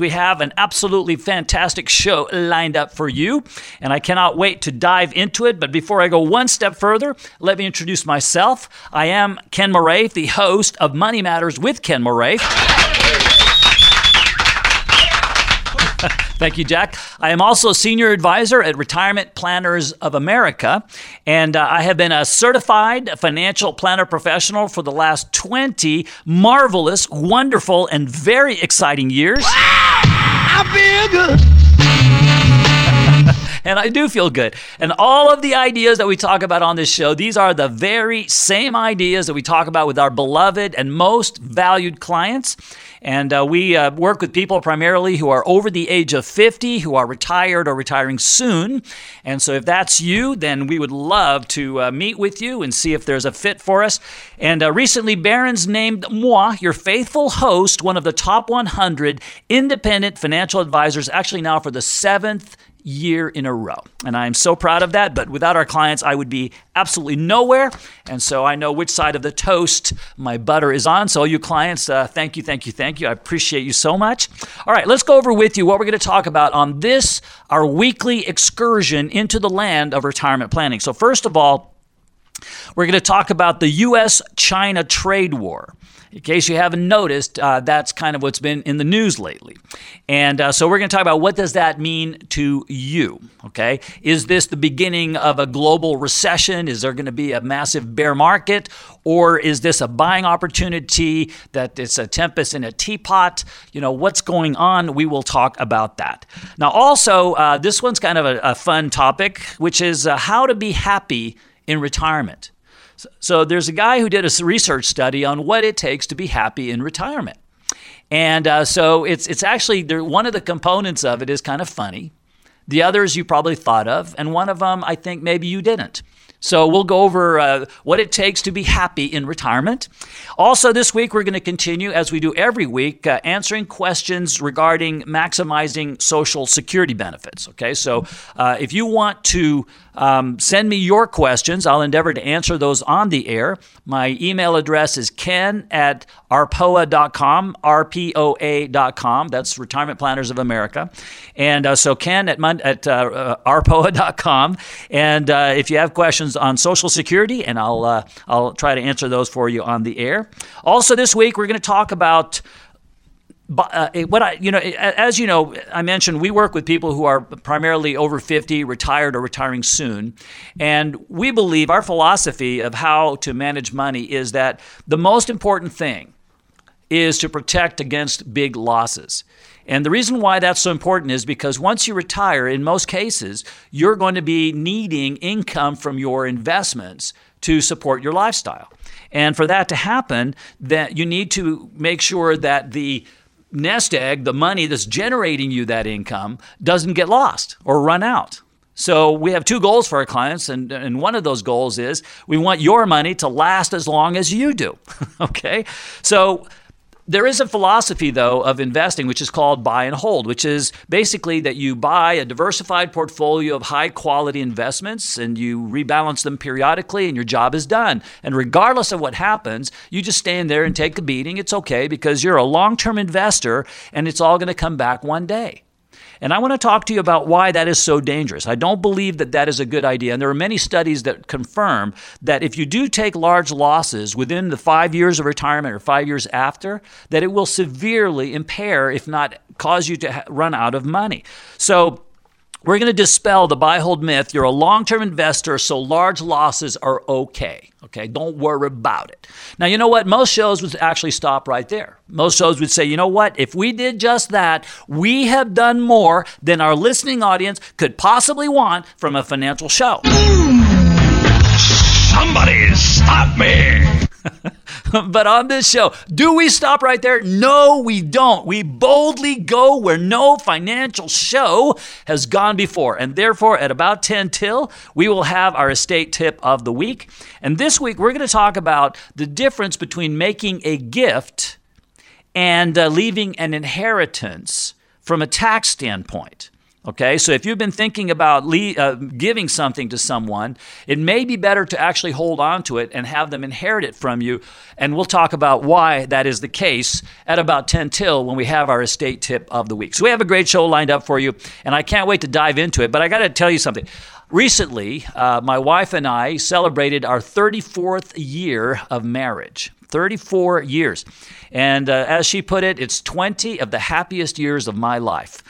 we have an absolutely fantastic show lined up for you, and I cannot wait to dive into it. But before I go one step further, let me introduce myself. I am Ken Moraif, the host of Money Matters with Ken Moraif. Thank you, Jack. I am also a senior advisor at Retirement Planners of America, and I have been a certified financial planner professional for the last 20 marvelous, wonderful, and very exciting years. I feel good. And I do feel good. And all of the ideas that we talk about on this show, these are the very same ideas that we talk about with our beloved and most valued clients. And we work with people primarily who are over the age of 50, who are retired or retiring soon. And so if that's you, then we would love to meet with you and see if there's a fit for us. And recently, Barron's named moi, your faithful host, one of the top 100 independent financial advisors, actually now for the 7th year in a row. And I'm so proud of that, but without our clients, I would be absolutely nowhere. And so I know which side of the toast my butter is on. So all you clients, thank you. I appreciate you so much. All right, let's go over with you what we're going to talk about on this, our weekly excursion into the land of retirement planning. So first of all, we're going to talk about the U.S.-China trade war. In case you haven't noticed, that's kind of what's been in the news lately. And so we're going to talk about what does that mean to you, okay? Is this the beginning of a global recession? Is there going to be a massive bear market? Or is this a buying opportunity that it's a tempest in a teapot? You know, what's going on? We will talk about that. Now, also, this one's kind of a fun topic, which is how to be happy in retirement. So there's a guy who did a research study on what it takes to be happy in retirement. And so it's actually, one of the components of it is kind of funny. The others you probably thought of, and one of them I think maybe you didn't. So we'll go over what it takes to be happy in retirement. Also this week, we're going to continue, as we do every week, answering questions regarding maximizing Social Security benefits. Okay, so if you want to send me your questions, I'll endeavor to answer those on the air. My email address is ken@arpoa.com, RPOA.com. That's Retirement Planners of America. And so ken at arpoa.com. And if you have questions on Social Security, and I'll try to answer those for you on the air. Also this week, we're going to talk about as you know, I mentioned we work with people who are primarily over 50, retired or retiring soon. And we believe our philosophy of how to manage money is that the most important thing is to protect against big losses. And the reason why that's so important is because once you retire, in most cases, you're going to be needing income from your investments to support your lifestyle. And for that to happen, that you need to make sure that the nest egg, the money that's generating you that income, doesn't get lost or run out. So we have two goals for our clients, and one of those goals is we want your money to last as long as you do, okay? So there is a philosophy, though, of investing, which is called buy and hold, which is basically that you buy a diversified portfolio of high-quality investments and you rebalance them periodically and your job is done. And regardless of what happens, you just stand there and take the beating. It's okay because you're a long-term investor and it's all going to come back one day. And I want to talk to you about why that is so dangerous. I don't believe that that is a good idea. And there are many studies that confirm that if you do take large losses within the 5 years of retirement or 5 years after, that it will severely impair, if not cause you to run out of money. So we're going to dispel the buy-hold myth. You're a long-term investor, so large losses are okay. Okay, don't worry about it. Now, you know what? Most shows would actually stop right there. Most shows would say, you know what? If we did just that, we have done more than our listening audience could possibly want from a financial show. Somebody stop me! But on this show, do we stop right there? No, we don't. We boldly go where no financial show has gone before. And therefore, at about 10 till, we will have our estate tip of the week. And this week, we're going to talk about the difference between making a gift and leaving an inheritance from a tax standpoint. Okay, so if you've been thinking about giving something to someone, it may be better to actually hold on to it and have them inherit it from you. And we'll talk about why that is the case at about 10 till when we have our estate tip of the week. So we have a great show lined up for you, and I can't wait to dive into it. But I got to tell you something. Recently, my wife and I celebrated our 34th year of marriage. 34 years. And as she put it, it's 20 of the happiest years of my life.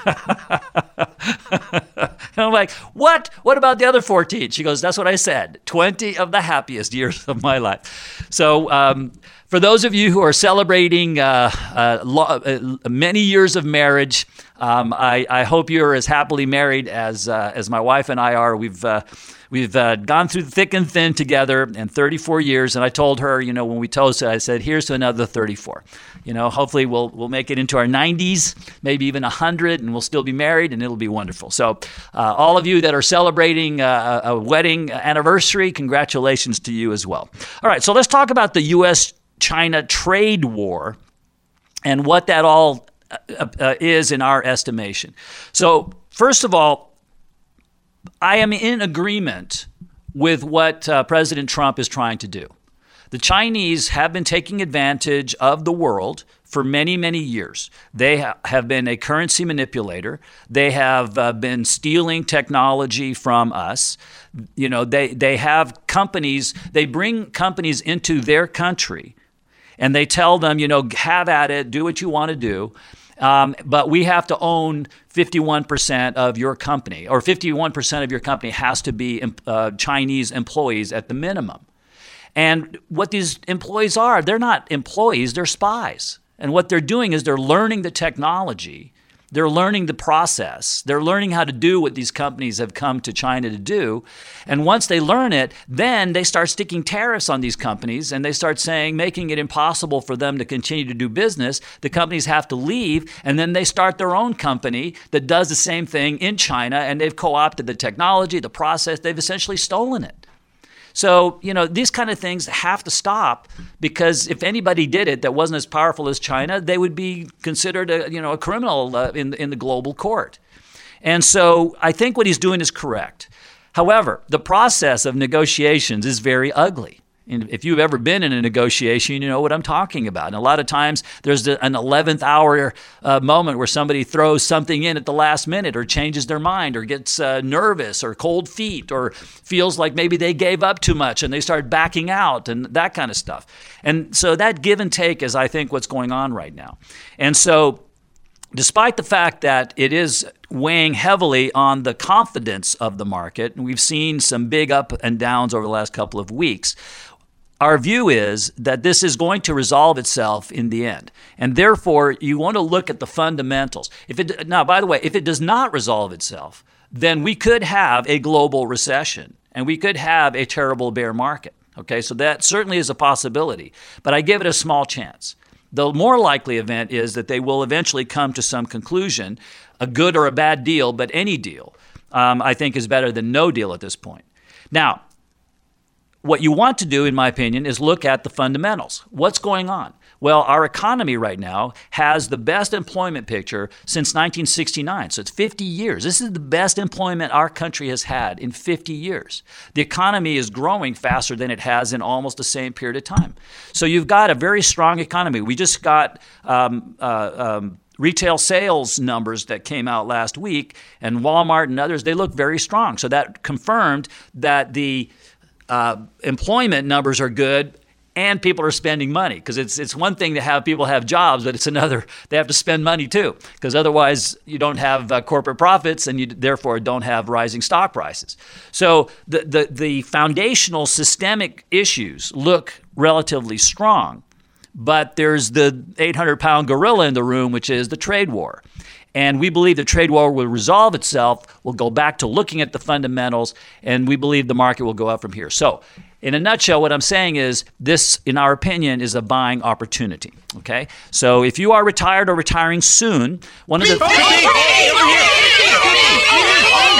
And I'm like, what? What about the other 14? She goes, that's what I said. 20 of the happiest years of my life. So for those of you who are celebrating many years of marriage, I hope you're as happily married as my wife and I are. We've gone through thick and thin together in 34 years, and I told her, when we toasted, I said, here's to another 34. Hopefully we'll make it into our 90s, maybe even 100, and we'll still be married, and it'll be wonderful. So all of you that are celebrating a wedding anniversary, congratulations to you as well. All right, so let's talk about the U.S.-China trade war and what that all is in our estimation. So first of all, I am in agreement with what President Trump is trying to do. The Chinese have been taking advantage of the world for many, many years. They have been a currency manipulator. They have been stealing technology from us. They have companies. They bring companies into their country, and they tell them, have at it, do what you want to do. But we have to own 51% of your company, or 51% of your company has to be Chinese employees at the minimum. And what these employees are, they're not employees, they're spies. And what they're doing is they're learning the technology, they're learning the process, they're learning how to do what these companies have come to China to do. And once they learn it, then they start sticking tariffs on these companies, and they start making it impossible for them to continue to do business. The companies have to leave, and then they start their own company that does the same thing in China, and they've co-opted the technology, the process, they've essentially stolen it. So, these kind of things have to stop, because if anybody did it that wasn't as powerful as China, they would be considered a criminal in the global court. And so I think what he's doing is correct. However, the process of negotiations is very ugly. And if you've ever been in a negotiation, you know what I'm talking about. And a lot of times there's an 11th hour moment where somebody throws something in at the last minute, or changes their mind, or gets nervous, or cold feet, or feels like maybe they gave up too much and they start backing out, and that kind of stuff. And so that give and take is, I think, what's going on right now. And so despite the fact that it is weighing heavily on the confidence of the market, and we've seen some big up and downs over the last couple of weeks, our view is that this is going to resolve itself in the end. And therefore, you want to look at the fundamentals. Now, by the way, if it does not resolve itself, then we could have a global recession, and we could have a terrible bear market. Okay, so that certainly is a possibility, but I give it a small chance. The more likely event is that they will eventually come to some conclusion, a good or a bad deal, but any deal, I think, is better than no deal at this point. Now, what you want to do, in my opinion, is look at the fundamentals. What's going on? Well, our economy right now has the best employment picture since 1969. So it's 50 years. This is the best employment our country has had in 50 years. The economy is growing faster than it has in almost the same period of time. So you've got a very strong economy. We just got retail sales numbers that came out last week, and Walmart and others, they look very strong. So that confirmed that the employment numbers are good, and people are spending money, because it's one thing to have people have jobs, but it's another, they have to spend money too, because otherwise you don't have corporate profits, and you therefore don't have rising stock prices. So the foundational systemic issues look relatively strong, but there's the 800-pound gorilla in the room, which is the trade war. And we believe the trade war will resolve itself. We'll go back to looking at the fundamentals, and we believe the market will go up from here. So in a nutshell, what I'm saying is this, in our opinion, is a buying opportunity. Okay? So if you are retired or retiring soon, one of the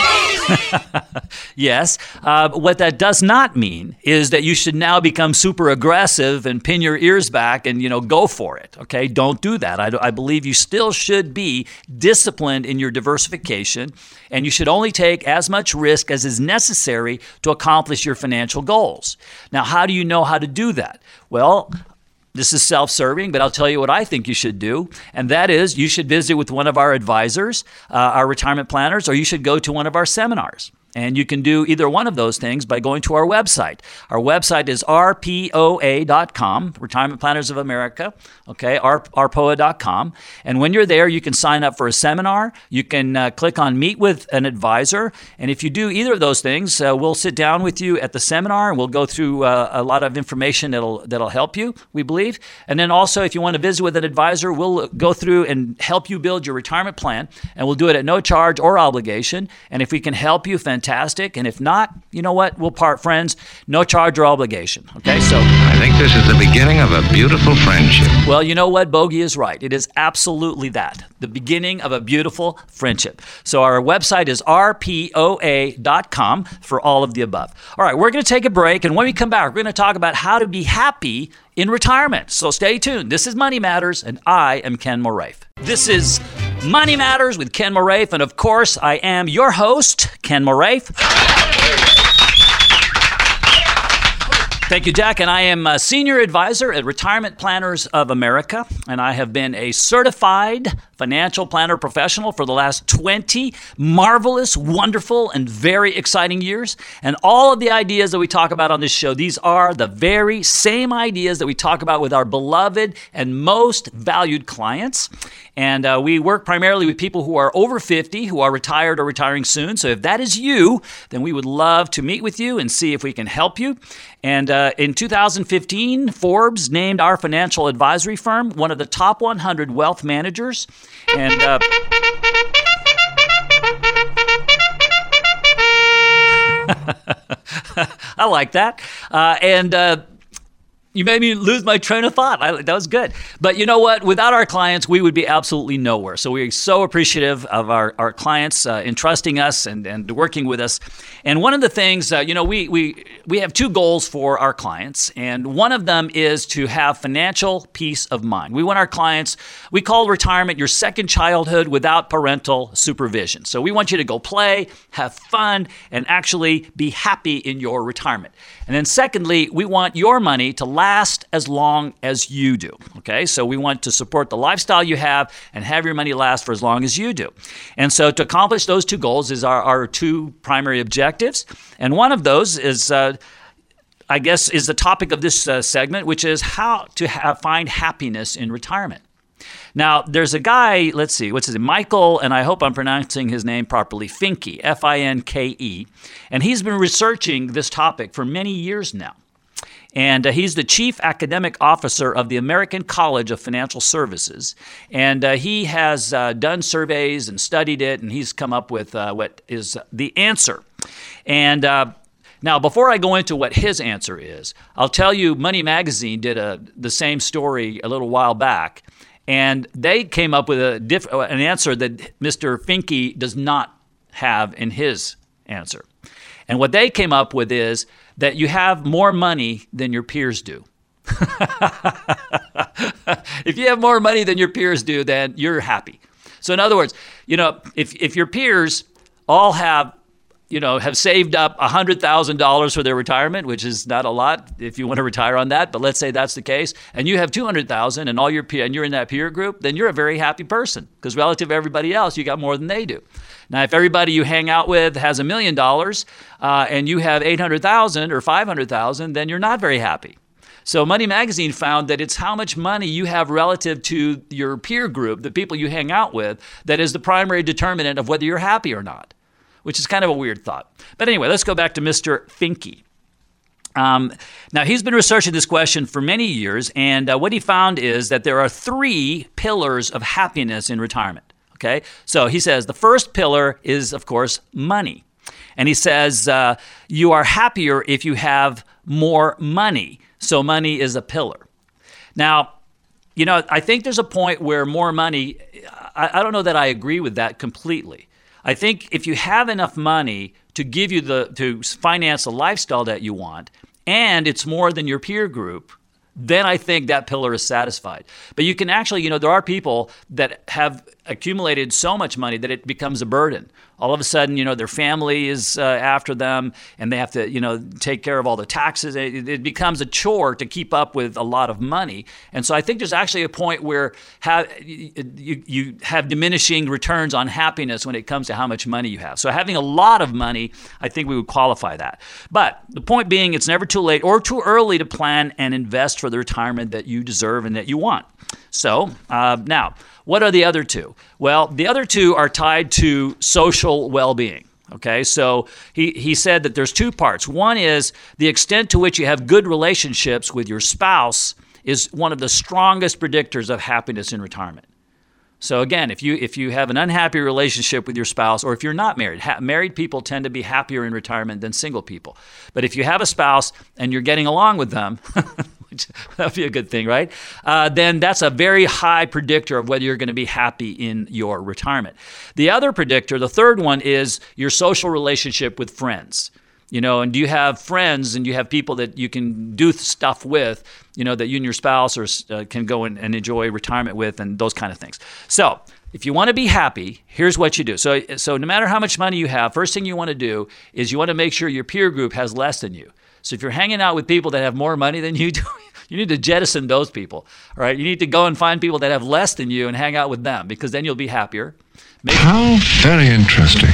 Yes. What that does not mean is that you should now become super aggressive and pin your ears back and, go for it. Okay? Don't do that. I believe you still should be disciplined in your diversification, and you should only take as much risk as is necessary to accomplish your financial goals. Now, how do you know how to do that? Well, this is self-serving, but I'll tell you what I think you should do, and that is you should visit with one of our advisors, our retirement planners, or you should go to one of our seminars. And you can do either one of those things by going to our website. Our website is rpoa.com, Retirement Planners of America, okay, rpoa.com. And when you're there, you can sign up for a seminar. You can click on Meet with an Advisor. And if you do either of those things, we'll sit down with you at the seminar, and we'll go through a lot of information that'll help you, we believe. And then also, if you want to visit with an advisor, we'll go through and help you build your retirement plan, and we'll do it at no charge or obligation. And if we can help you, fantastic. And if not, you know what? We'll part friends, no charge or obligation. Okay, so I think this is the beginning of a beautiful friendship. Well, you know what? Bogey is right. It is absolutely that, the beginning of a beautiful friendship. So our website is rpoa.com for all of the above. All right, we're going to take a break, and when we come back, we're going to talk about how to be happy in retirement. So stay tuned. This is Money Matters, and I am Ken Moraif. This is Money Matters with Ken Moraif, and of course, I am your host, Ken Moraif. Thank you, Jack. And I am a senior advisor at Retirement Planners of America, and I have been a certified financial planner professional for the last 20 marvelous, wonderful, and very exciting years. And all of the ideas that we talk about on this show, these are the very same ideas that we talk about with our beloved and most valued clients. And we work primarily with people who are over 50, who are retired or retiring soon. So if that is you, then we would love to meet with you and see if we can help you. And in 2015, Forbes named our financial advisory firm one of the top 100 wealth managers. And I like that. You made me lose my train of thought. That was good. But you know what? Without our clients, we would be absolutely nowhere. So we're so appreciative of our clients entrusting us and working with us. And one of the things, we have two goals for our clients. And one of them is to have financial peace of mind. We want our clients, we call retirement your second childhood without parental supervision. So we want you to go play, have fun, and actually be happy in your retirement. And then secondly, we want your money to last as long as you do, okay? So we want to support the lifestyle you have and have your money last for as long as you do. And so to accomplish those two goals is our two primary objectives. And one of those is, I guess, is the topic of this segment, which is how to find happiness in retirement. Now, there's a guy, let's see, what's his name? Michael, and I hope I'm pronouncing his name properly, Finke, Finke, and he's been researching this topic for many years now. And he's the chief academic officer of the American College of Financial Services. And he has done surveys and studied it, and he's come up with what is the answer. And now, before I go into what his answer is, I'll tell you Money Magazine did the same story a little while back. And they came up with an answer that Mr. Finke does not have in his answer. And what they came up with is that you have more money than your peers do. If you have more money than your peers do, then you're happy. So in other words, if your peers all have saved up $100,000 for their retirement, which is not a lot if you want to retire on that, but let's say that's the case, and you have $200,000 and you're in that peer group, then you're a very happy person because relative to everybody else, you got more than they do. Now, if everybody you hang out with has $1 million and you have $800,000 or $500,000, then you're not very happy. So Money Magazine found that it's how much money you have relative to your peer group, the people you hang out with, that is the primary determinant of whether you're happy or not, which is kind of a weird thought. But anyway, let's go back to Mr. Finke. Now, he's been researching this question for many years, and what he found is that there are 3 pillars of happiness in retirement. Okay, so he says the first pillar is, of course, money. And he says you are happier if you have more money. So money is a pillar. Now, I think there's a point where more money, I don't know that I agree with that completely. I think if you have enough money to give you to finance the lifestyle that you want, and it's more than your peer group, then I think that pillar is satisfied. But you can actually, there are people that have accumulated so much money that it becomes a burden. All of a sudden, their family is after them, and they have to, take care of all the taxes. It becomes a chore to keep up with a lot of money. And so I think there's actually a point where you have diminishing returns on happiness when it comes to how much money you have. So having a lot of money, I think we would qualify that. But the point being, it's never too late or too early to plan and invest for the retirement that you deserve and that you want. So now, what are the other two? Well, the other two are tied to social well-being. Okay, so he said that there's two parts. One is the extent to which you have good relationships with your spouse is one of the strongest predictors of happiness in retirement. So again, if you have an unhappy relationship with your spouse, or if you're not married, married people tend to be happier in retirement than single people. But if you have a spouse and you're getting along with them, that would be a good thing, right? Then that's a very high predictor of whether you're going to be happy in your retirement. The other predictor, the third one, is your social relationship with friends. And do you have friends and you have people that you can do stuff with, that you and your spouse can go and enjoy retirement with, and those kind of things. So if you want to be happy, here's what you do. So no matter how much money you have, first thing you want to do is you want to make sure your peer group has less than you. So if you're hanging out with people that have more money than you do, you need to jettison those people. All right, you need to go and find people that have less than you and hang out with them, because then you'll be happier. How very interesting.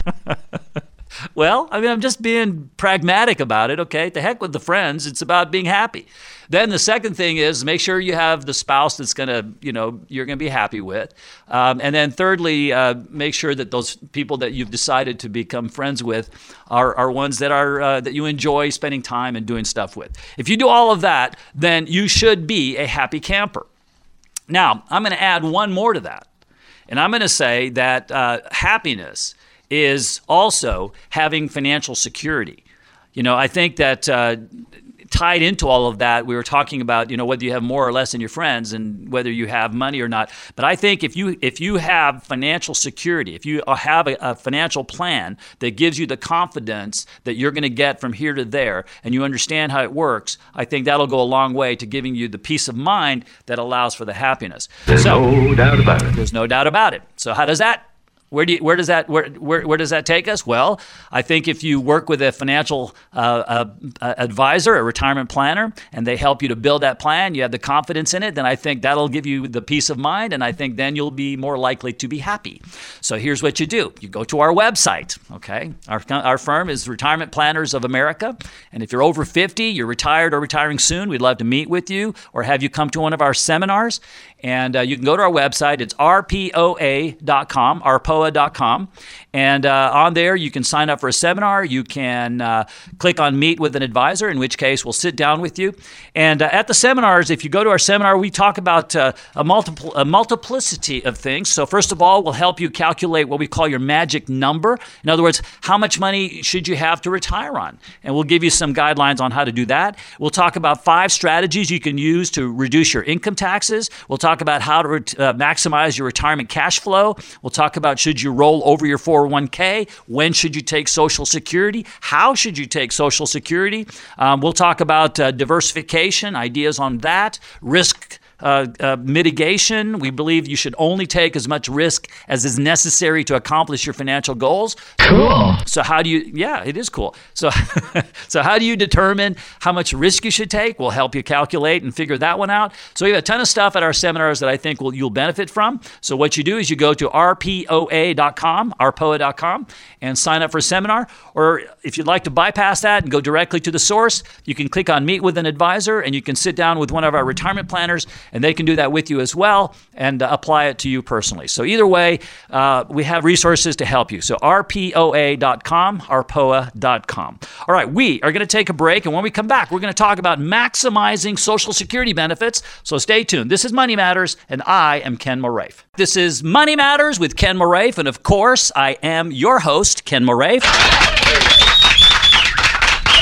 Well, I'm just being pragmatic about it, okay? To heck with the friends. It's about being happy. Then the second thing is make sure you have the spouse that's going to, you're going to be happy with. And then thirdly, make sure that those people that you've decided to become friends with are ones that are that you enjoy spending time and doing stuff with. If you do all of that, then you should be a happy camper. Now, I'm going to add one more to that. And I'm going to say that happiness is also having financial security. I think that tied into all of that, we were talking about, whether you have more or less than your friends and whether you have money or not. But I think if you have financial security, if you have a financial plan that gives you the confidence that you're going to get from here to there, and you understand how it works, I think that'll go a long way to giving you the peace of mind that allows for the happiness. There's no doubt about it. There's no doubt about it. So how does that? Where does that take us? Well, I think if you work with a financial advisor, a retirement planner, and they help you to build that plan, you have the confidence in it, then I think that'll give you the peace of mind, and I think then you'll be more likely to be happy. So here's what you do. You go to our website, okay? Our firm is Retirement Planners of America, and if you're over 50, you're retired or retiring soon, we'd love to meet with you or have you come to one of our seminars. And you can go to our website. It's rpoa.com, rpoa.com. And on there, you can sign up for a seminar. You can click on Meet with an Advisor, in which case we'll sit down with you. And at the seminars, if you go to our seminar, we talk about a multiplicity of things. So first of all, we'll help you calculate what we call your magic number. In other words, how much money should you have to retire on? And we'll give you some guidelines on how to do that. We'll talk about 5 strategies you can use to reduce your income taxes. We'll talk about how to maximize your retirement cash flow. We'll talk about should you roll over your 401k, when should you take Social Security, how should you take Social Security. We'll talk about diversification, ideas on that, risk mitigation. We believe you should only take as much risk as is necessary to accomplish your financial goals. Cool. So how do you, yeah, it is cool. So, how do you determine how much risk you should take? We'll help you calculate and figure that one out. So we have a ton of stuff at our seminars that I think you'll benefit from. So what you do is you go to rpoa.com, and sign up for a seminar. Or if you'd like to bypass that and go directly to the source, you can click on Meet with an Advisor, and you can sit down with one of our retirement planners, and they can do that with you as well and apply it to you personally. So either way, we have resources to help you. So rpoa.com, rpoa.com. All right, we are going to take a break, and when we come back, we're going to talk about maximizing Social Security benefits. So stay tuned. This is Money Matters, and I am Ken Moraif. This is Money Matters with Ken Moraif, and of course, I am your host, Ken Moraif.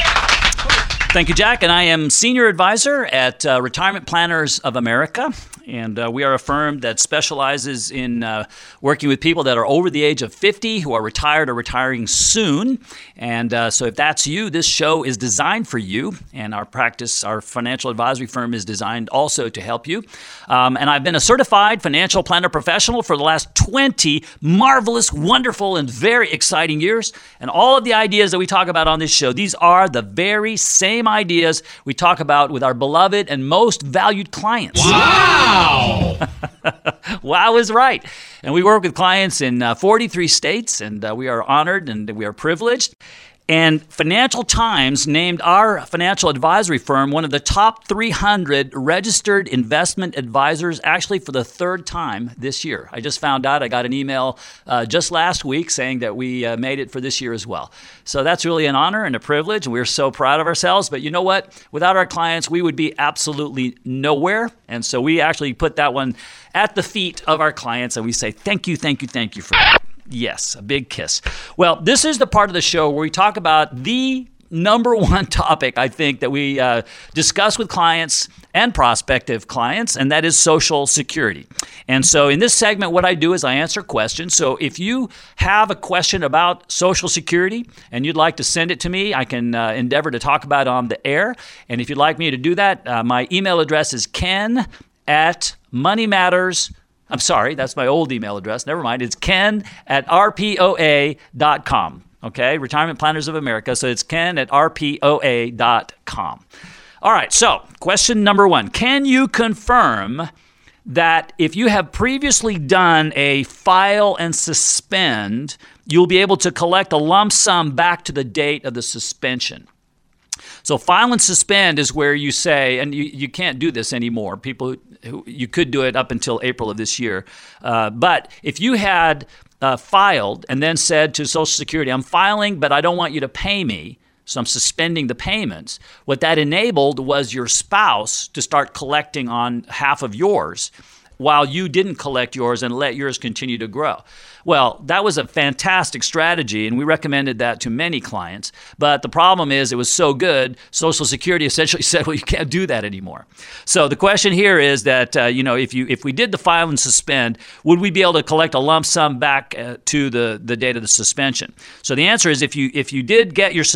Thank you, Jack. And I am Senior Advisor at Retirement Planners of America. And we are a firm that specializes in working with people that are over the age of 50 who are retired or retiring soon. And so if that's you, this show is designed for you. And our financial advisory firm is designed also to help you. And I've been a certified financial planner professional for the last 20 marvelous, wonderful, and very exciting years. And all of the ideas that we talk about on this show, these are the very same ideas we talk about with our beloved and most valued clients. Wow! Wow is right. And we work with clients in 43 states, and we are honored and we are privileged. And Financial Times named our financial advisory firm one of the top 300 registered investment advisors, actually for the third time this year. I just found out. I got an email just last week saying that we made it for this year as well. So that's really an honor and a privilege, and we're so proud of ourselves. But you know what? Without our clients, we would be absolutely nowhere. And so we actually put that one at the feet of our clients, and we say thank you, thank you, thank you for that. Yes, a big kiss. Well, this is the part of the show where we talk about the number one topic, I think, that we discuss with clients and prospective clients, and that is Social Security. And so in this segment, what I do is I answer questions. So if you have a question about Social Security and you'd like to send it to me, I can endeavor to talk about it on the air. And if you'd like me to do that, my email address is ken@moneymatters.com. I'm sorry, that's my old email address. Never mind. It's ken@rpoa.com. Okay, Retirement Planners of America. So it's ken@rpoa.com. All right, so question number one. Can you confirm that if you have previously done a file and suspend, you'll be able to collect a lump sum back to the date of the suspension? So file and suspend is where you say, and you can't do this anymore. People who you could do it up until April of this year. But if you had filed and then said to Social Security, I'm filing, but I don't want you to pay me, so I'm suspending the payments, what that enabled was your spouse to start collecting on half of yours while you didn't collect yours and let yours continue to grow. Well, that was a fantastic strategy, and we recommended that to many clients. But the problem is it was so good, Social Security essentially said, well, you can't do that anymore. So the question here is that, if we did the file and suspend, would we be able to collect a lump sum back to the date of the suspension? So the answer is if you did get your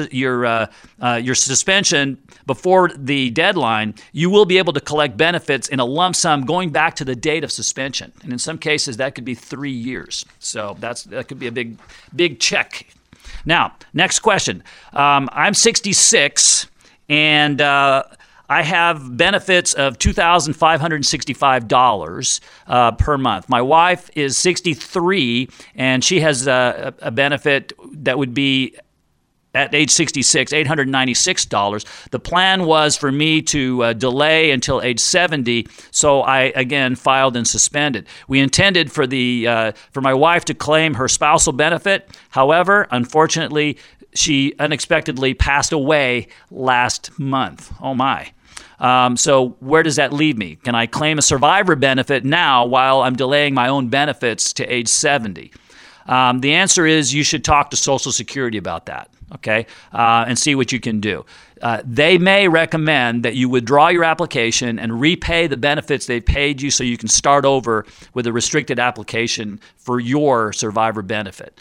suspension before the deadline, you will be able to collect benefits in a lump sum going back to the date of suspension. And in some cases, that could be 3 years. So that could be a big check. Now, next question. I'm 66, and I have benefits of $2,565 per month. My wife is 63, and she has a benefit that would be at age 66, $896. The plan was for me to delay until age 70, so I, again, filed and suspended. We intended for my wife to claim her spousal benefit. However, unfortunately, she unexpectedly passed away last month. Oh, my. So where does that leave me? Can I claim a survivor benefit now while I'm delaying my own benefits to age 70? The answer is you should talk to Social Security about that. Okay, and see what you can do. They may recommend that you withdraw your application and repay the benefits they paid you so you can start over with a restricted application for your survivor benefit.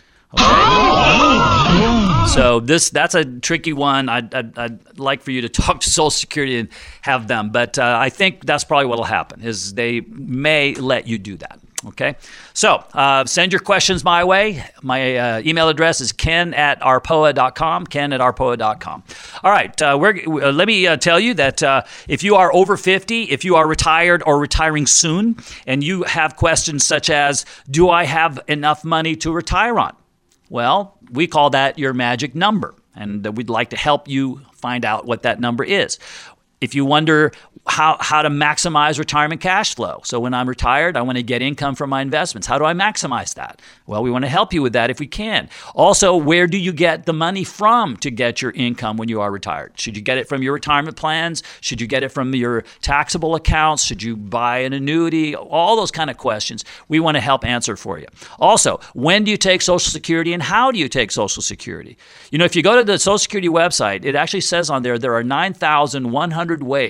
Okay? So that's a tricky one. I'd like for you to talk to Social Security and have them, but I think that's probably what will happen is they may let you do that. Okay, so send your questions my way. My email address is ken@rpoa.com, ken@rpoa.com. All right, let me tell you that if you are over 50, if you are retired or retiring soon, and you have questions such as, do I have enough money to retire on? Well, we call that your magic number, and we'd like to help you find out what that number is. If you wonder how to maximize retirement cash flow. So when I'm retired, I want to get income from my investments. How do I maximize that? Well, we want to help you with that if we can. Also, where do you get the money from to get your income when you are retired? Should you get it from your retirement plans? Should you get it from your taxable accounts? Should you buy an annuity? All those kind of questions we want to help answer for you. Also, when do you take Social Security and how do you take Social Security? You know, if you go to the Social Security website, it actually says on there are 9,100 ways to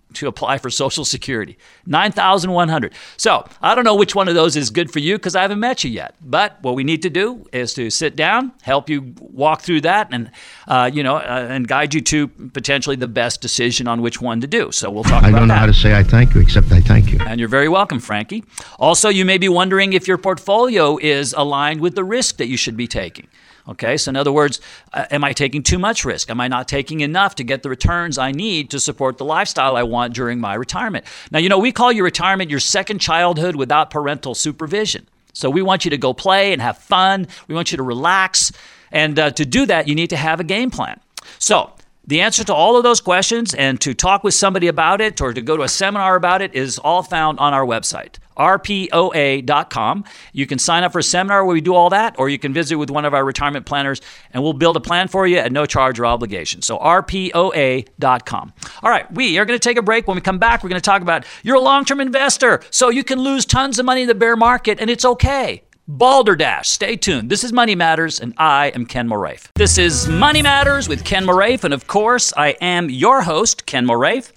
to apply for Social Security. 9,100. So I don't know which one of those is good for you because I haven't met you yet. But what we need to do is to sit down, help you walk through that, and and guide you to potentially the best decision on which one to do. So we'll talk about that. I don't know how to say I thank you, except I thank you. And you're very welcome, Frankie. Also, you may be wondering if your portfolio is aligned with the risk that you should be taking. Okay, so in other words, am I taking too much risk? Am I not taking enough to get the returns I need to support the lifestyle I want during my retirement? Now, we call your retirement your second childhood without parental supervision. So we want you to go play and have fun. We want you to relax. And to do that, you need to have a game plan. So the answer to all of those questions and to talk with somebody about it or to go to a seminar about it is all found on our website, rpoa.com. You can sign up for a seminar where we do all that, or you can visit with one of our retirement planners, and we'll build a plan for you at no charge or obligation. So rpoa.com. All right, we are going to take a break. When we come back, we're going to talk about you're a long-term investor, so you can lose tons of money in the bear market, and it's okay. Balderdash. Stay tuned. This is Money Matters, and I am Ken Moraif. This is Money Matters with Ken Moraif, and of course, I am your host, Ken Moraif.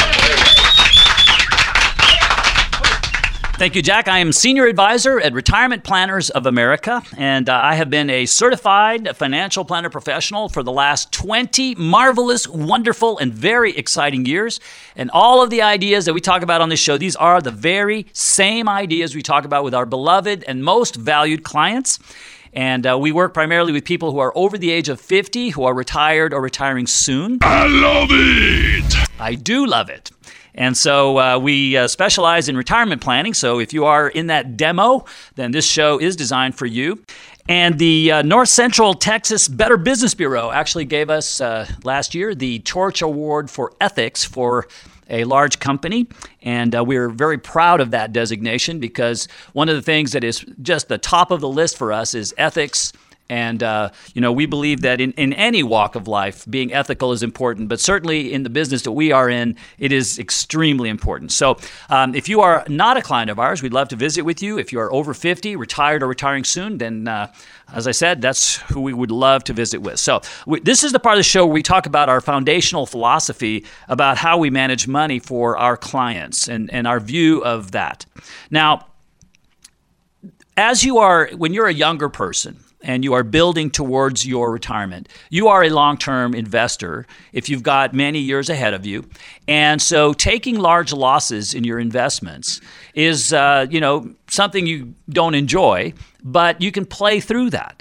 Thank you, Jack. I am Senior Advisor at Retirement Planners of America, and I have been a certified financial planner professional for the last 20 marvelous, wonderful, and very exciting years. And all of the ideas that we talk about on this show, these are the very same ideas we talk about with our beloved and most valued clients. And we work primarily with people who are over the age of 50, who are retired or retiring soon. I love it! I do love it. And so we specialize in retirement planning. So if you are in that demo, then this show is designed for you. And the North Central Texas Better Business Bureau actually gave us last year the Torch Award for Ethics for a large company. And we're very proud of that designation because one of the things that is just the top of the list for us is ethics. And, we believe that in any walk of life, being ethical is important, but certainly in the business that we are in, it is extremely important. So if you are not a client of ours, we'd love to visit with you. If you are over 50, retired or retiring soon, then, as I said, that's who we would love to visit with. So this is the part of the show where we talk about our foundational philosophy about how we manage money for our clients and our view of that. Now, when you're a younger person, and you are building towards your retirement, you are a long-term investor if you've got many years ahead of you. And so taking large losses in your investments is, something you don't enjoy, but you can play through that.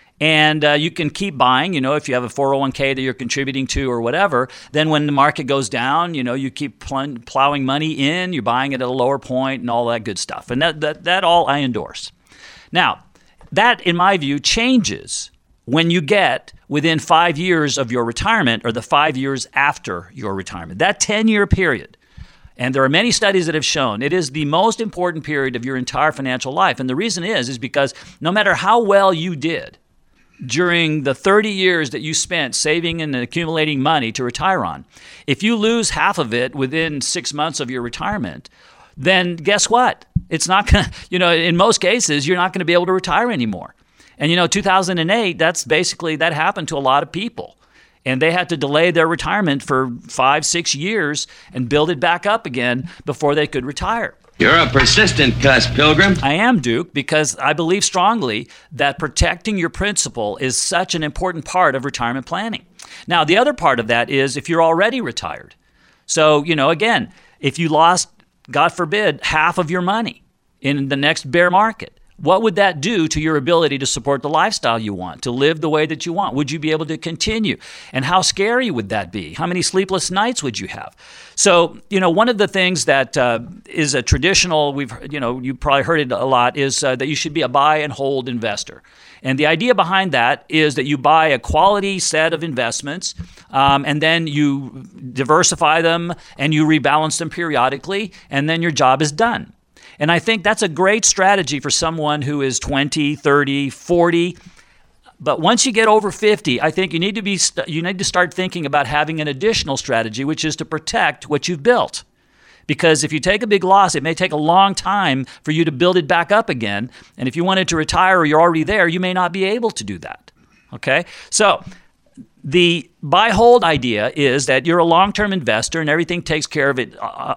And you can keep buying, if you have a 401k that you're contributing to or whatever, then when the market goes down, you keep plowing money in, you're buying it at a lower point and all that good stuff. And that all I endorse. Now, that, in my view, changes when you get within 5 years of your retirement or the 5 years after your retirement. That 10-year period, and there are many studies that have shown it is the most important period of your entire financial life. And the reason is because no matter how well you did during the 30 years that you spent saving and accumulating money to retire on, if you lose half of it within 6 months of your retirement, then guess what? It's not going to, in most cases, you're not going to be able to retire anymore. And, 2008, that happened to a lot of people. And they had to delay their retirement for 5-6 years and build it back up again before they could retire. You're a persistent cuss, Pilgrim. I am, Duke, because I believe strongly that protecting your principal is such an important part of retirement planning. Now, the other part of that is if you're already retired. So, again, if you lost, God forbid, half of your money in the next bear market, what would that do to your ability to support the lifestyle you want, to live the way that you want? Would you be able to continue? And how scary would that be? How many sleepless nights would you have? So, one of the things that is a traditional, you probably heard it a lot, is that you should be a buy and hold investor. And the idea behind that is that you buy a quality set of investments and then you diversify them and you rebalance them periodically, and then your job is done. And I think that's a great strategy for someone who is 20, 30, 40. But once you get over 50, I think you need to start thinking about having an additional strategy, which is to protect what you've built. Because if you take a big loss, it may take a long time for you to build it back up again. And if you wanted to retire or you're already there, you may not be able to do that. Okay? So The buy hold idea is that you're a long-term investor and everything takes care of it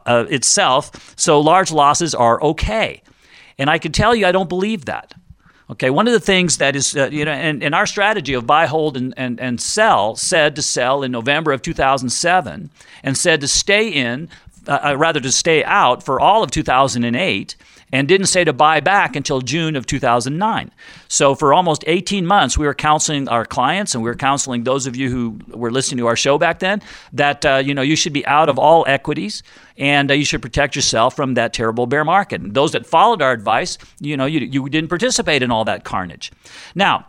itself, so large losses are okay. And I can tell you I don't believe that. Okay, one of the things that is, and our strategy of buy, hold, and sell said to sell in November of 2007 and said to stay to stay out for all of 2008, and didn't say to buy back until June of 2009. So for almost 18 months, we were counseling our clients, and we were counseling those of you who were listening to our show back then, that you should be out of all equities, and you should protect yourself from that terrible bear market. And those that followed our advice, you didn't participate in all that carnage. Now,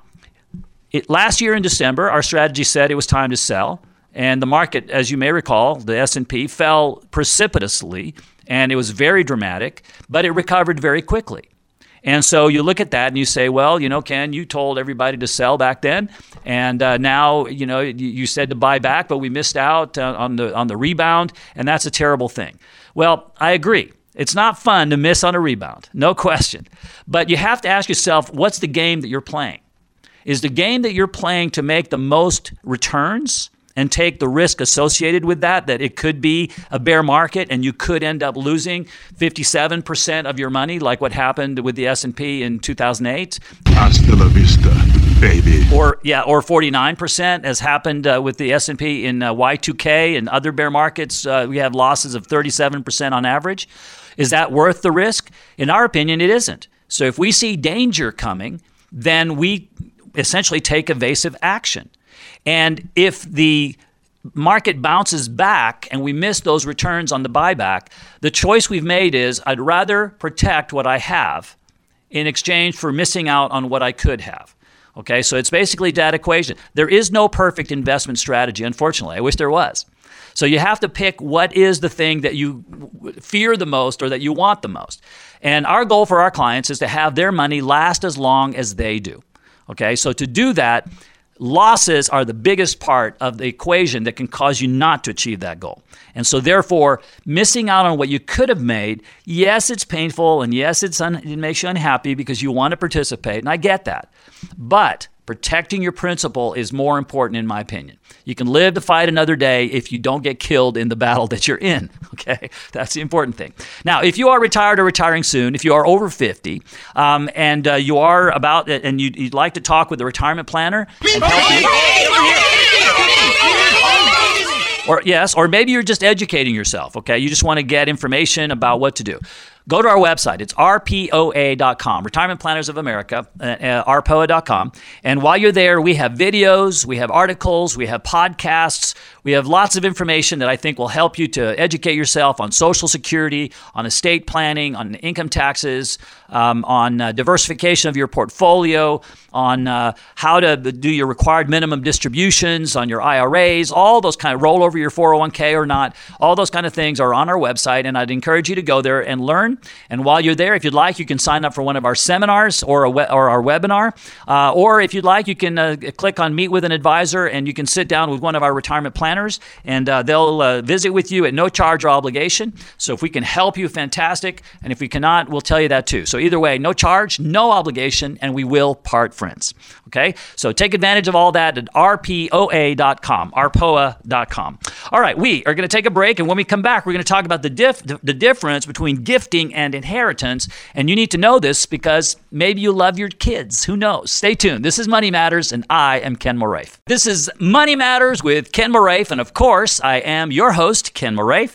last year in December, our strategy said it was time to sell. And the market, as you may recall, the S&P fell precipitously, and it was very dramatic, but it recovered very quickly. And so you look at that and you say, well, Ken, you told everybody to sell back then, and now, you said to buy back, but we missed out on the rebound, and that's a terrible thing. Well, I agree. It's not fun to miss on a rebound, no question. But you have to ask yourself, what's the game that you're playing? Is the game that you're playing to make the most returns and take the risk associated with that it could be a bear market and you could end up losing 57% of your money, like what happened with the S&P in 2008? Hasta la vista, baby. Or 49% as happened with the S&P in Y2K and other bear markets. We have losses of 37% on average. Is that worth the risk? In our opinion, it isn't. So if we see danger coming, then we essentially take evasive action. And if the market bounces back and we miss those returns on the buyback, the choice we've made is I'd rather protect what I have in exchange for missing out on what I could have. Okay, so it's basically that equation. There is no perfect investment strategy, unfortunately. I wish there was. So you have to pick what is the thing that you fear the most or that you want the most. And our goal for our clients is to have their money last as long as they do. Okay, so to do that, losses are the biggest part of the equation that can cause you not to achieve that goal. And so therefore, missing out on what you could have made, yes, it's painful, and yes, it makes you unhappy because you want to participate, and I get that. But protecting your principal is more important in my opinion. You can live to fight another day if you don't get killed in the battle that you're in, okay? That's the important thing. Now, if you are retired or retiring soon, if you are over 50, and you are about, and you'd like to talk with a retirement planner and help you, or maybe you're just educating yourself, okay? You just want to get information about what to do. Go to our website. It's rpoa.com, Retirement Planners of America, rpoa.com. And while you're there, we have videos, we have articles, we have podcasts, we have lots of information that I think will help you to educate yourself on Social Security, on estate planning, on income taxes, on diversification of your portfolio, on how to do your required minimum distributions, on your IRAs, all those kind of roll over your 401k or not. All those kind of things are on our website, and I'd encourage you to go there and learn. And while you're there, if you'd like, you can sign up for one of our seminars or our webinar. Or if you'd like, you can click on Meet with an Advisor, and you can sit down with one of our retirement planners, and they'll visit with you at no charge or obligation. So if we can help you, fantastic. And if we cannot, we'll tell you that too. So either way, no charge, no obligation, and we will part friends. Okay? So take advantage of all that at rpoa.com, rpoa.com. All right, we are going to take a break, and when we come back, we're going to talk about the difference between gifting and inheritance. And you need to know this because maybe you love your kids. Who knows? Stay tuned. This is Money Matters, and I am Ken Moraif. This is Money Matters with Ken Moraif, and of course, I am your host, Ken Moraif.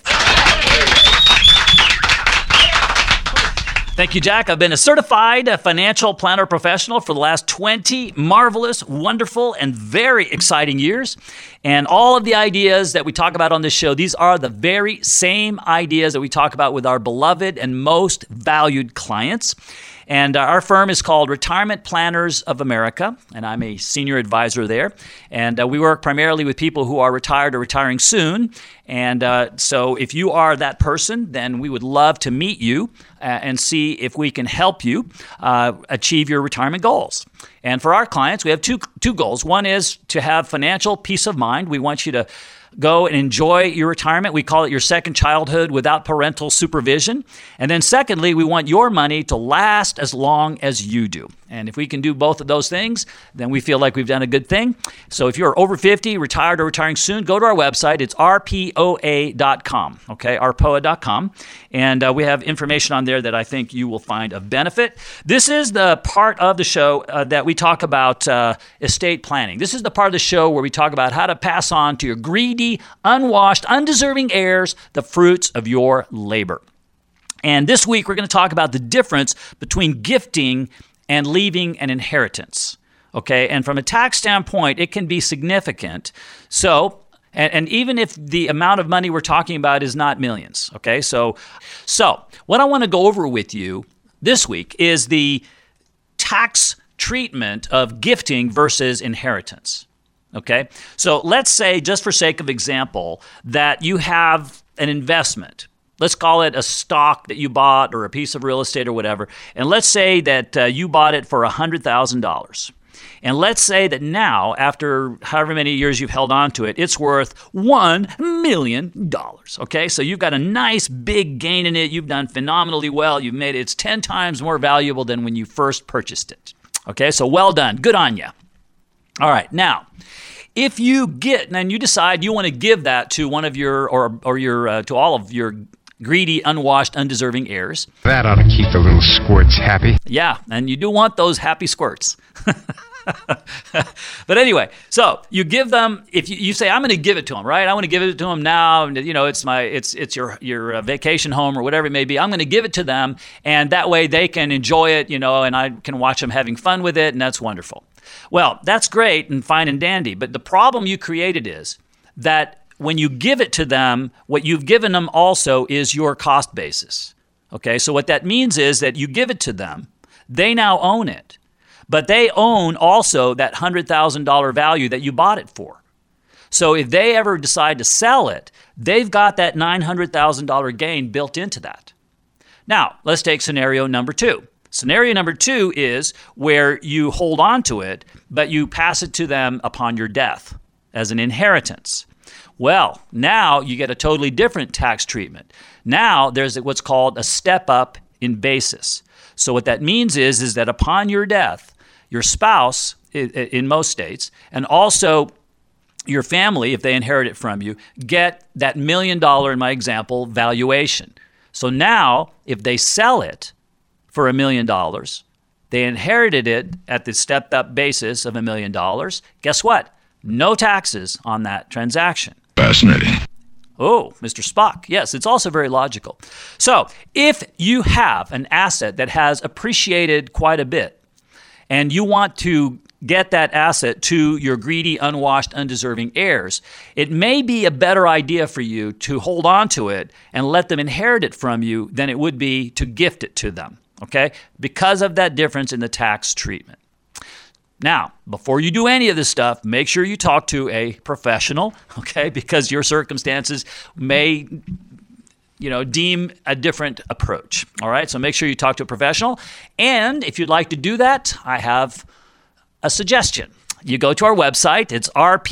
Thank you, Jack. I've been a certified financial planner professional for the last 20 marvelous, wonderful, and very exciting years. And all of the ideas that we talk about on this show, these are the very same ideas that we talk about with our beloved and most valued clients. And our firm is called Retirement Planners of America, and I'm a senior advisor there. And we work primarily with people who are retired or retiring soon. And so if you are that person, then we would love to meet you and see if we can help you achieve your retirement goals. And for our clients, we have two goals. One is to have financial peace of mind. We want you to go and enjoy your retirement. We call it your second childhood without parental supervision. And then secondly, we want your money to last as long as you do. And if we can do both of those things, then we feel like we've done a good thing. So if you're over 50, retired or retiring soon, go to our website. It's rpoa.com, okay, rpoa.com. And we have information on there that I think you will find of benefit. This is the part of the show that we talk about estate planning. This is the part of the show where we talk about how to pass on to your greedy, unwashed, undeserving heirs the fruits of your labor. And this week, we're going to talk about the difference between gifting and leaving an inheritance, okay? And from a tax standpoint, it can be significant. So, and even if the amount of money we're talking about is not millions, okay? So what I want to go over with you this week is the tax treatment of gifting versus inheritance, okay? So let's say, just for sake of example, that you have an investment. Let's call it a stock that you bought or a piece of real estate or whatever. And let's say that you bought it for $100,000. And let's say that now, after however many years you've held on to it, it's worth $1 million. Okay, so you've got a nice big gain in it. You've done phenomenally well. You've made it. It's 10 times more valuable than when you first purchased it. Okay, so well done. Good on you. All right, now, if you get and you decide you want to give that to one of your or your to all of your greedy, unwashed, undeserving heirs. That ought to keep the little squirts happy. Yeah, and you do want those happy squirts. But anyway, so you give them, if you say, I'm going to give it to them, right? I want to give it to them now. And, you know, it's your vacation home or whatever it may be. I'm going to give it to them, and that way they can enjoy it, you know, and I can watch them having fun with it, and that's wonderful. Well, that's great and fine and dandy, but the problem you created is that when you give it to them, what you've given them also is your cost basis. Okay, so what that means is that you give it to them, they now own it, but they own also that $100,000 value that you bought it for. So if they ever decide to sell it, they've got that $900,000 gain built into that. Now, let's take scenario number 2. Scenario number 2 is where you hold on to it, but you pass it to them upon your death as an inheritance. Well, now you get a totally different tax treatment. Now there's what's called a step up in basis. So what that means is that upon your death, your spouse, in most states, and also your family, if they inherit it from you, get that $1 million, in my example, valuation. So now, if they sell it for $1 million, they inherited it at the stepped up basis of $1 million. Guess what? No taxes on that transaction. Fascinating. Oh, Mr. Spock. Yes, it's also very logical. So if you have an asset that has appreciated quite a bit and you want to get that asset to your greedy, unwashed, undeserving heirs, it may be a better idea for you to hold on to it and let them inherit it from you than it would be to gift it to them, okay? Because of that difference in the tax treatment. Now, before you do any of this stuff, make sure you talk to a professional, okay? Because your circumstances may, deem a different approach, all right? So make sure you talk to a professional. And if you'd like to do that, I have a suggestion. You go to our website. It's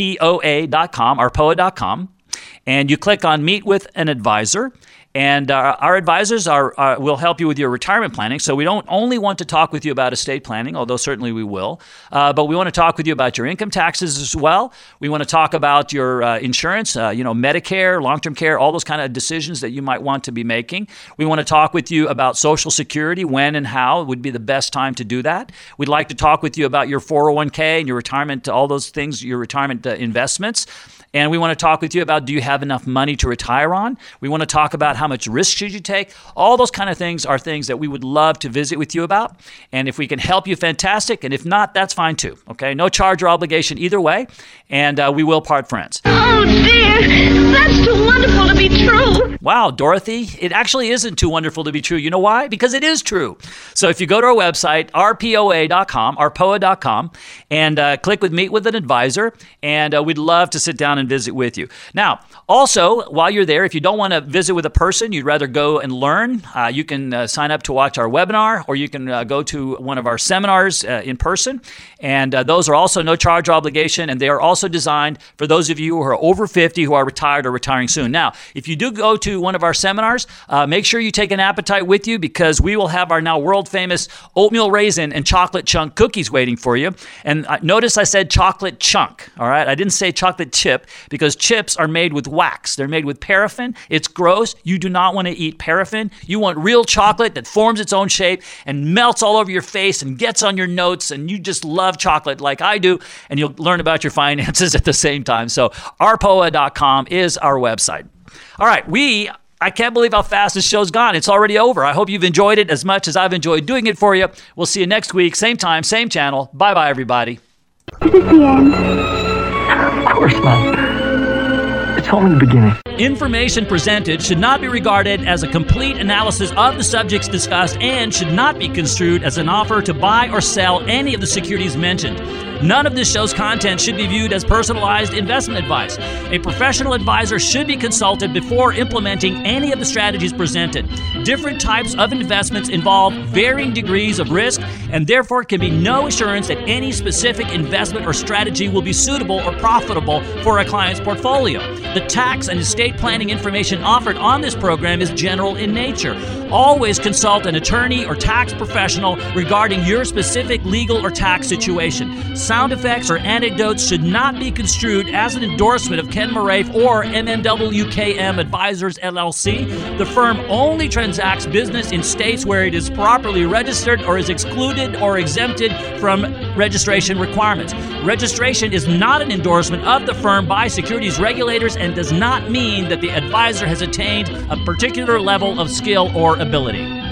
rpoa.com, and you click on Meet with an Advisor. And our advisors will help you with your retirement planning. So we don't only want to talk with you about estate planning, although certainly we will, but we want to talk with you about your income taxes as well. We want to talk about your insurance, Medicare, long-term care, all those kind of decisions that you might want to be making. We want to talk with you about Social Security, when and how would be the best time to do that. We'd like to talk with you about your 401k and your retirement, all those things, your retirement investments. And we want to talk with you about, do you have enough money to retire on? We want to talk about how much risk should you take? All those kind of things are things that we would love to visit with you about. And if we can help you, fantastic. And if not, that's fine too. Okay, no charge or obligation either way. And we will part friends. Oh dear, that's too wonderful to be true. Wow, Dorothy, it actually isn't too wonderful to be true. You know why? Because it is true. So if you go to our website, rpoa.com, and click with Meet with an Advisor, and we'd love to sit down and visit with you. Now, also, while you're there, if you don't want to visit with a person, you'd rather go and learn, you can sign up to watch our webinar, or you can go to one of our seminars in person. And those are also no charge or obligation, and they are also designed for those of you who are over 50 who are retired or retiring soon. Now, if you do go to one of our seminars, make sure you take an appetite with you, because we will have our now world famous oatmeal raisin and chocolate chunk cookies waiting for you. And notice I said chocolate chunk, all right? I didn't say chocolate chip, because chips are made with wax. They're made with paraffin. It's gross. You do not want to eat paraffin. You want real chocolate that forms its own shape and melts all over your face and gets on your notes, and you just love chocolate like I do, and you'll learn about your finances at the same time. So arpoa.com is our website. All right, I can't believe how fast this show's gone. It's already over. I hope you've enjoyed it as much as I've enjoyed doing it for you. We'll see you next week, same time, same channel. Bye-bye, everybody. Is this the end? Of course not. It's only the beginning. Information presented should not be regarded as a complete analysis of the subjects discussed and should not be construed as an offer to buy or sell any of the securities mentioned. None of this show's content should be viewed as personalized investment advice. A professional advisor should be consulted before implementing any of the strategies presented. Different types of investments involve varying degrees of risk, and therefore can be no assurance that any specific investment or strategy will be suitable or profitable for a client's portfolio. The tax and estate planning information offered on this program is general in nature. Always consult an attorney or tax professional regarding your specific legal or tax situation. Sound effects or anecdotes should not be construed as an endorsement of Ken Moraif or MMWKM Advisors LLC. The firm only transacts business in states where it is properly registered or is excluded or exempted from registration requirements. Registration is not an endorsement of the firm by securities regulators and does not mean that the advisor has attained a particular level of skill or ability.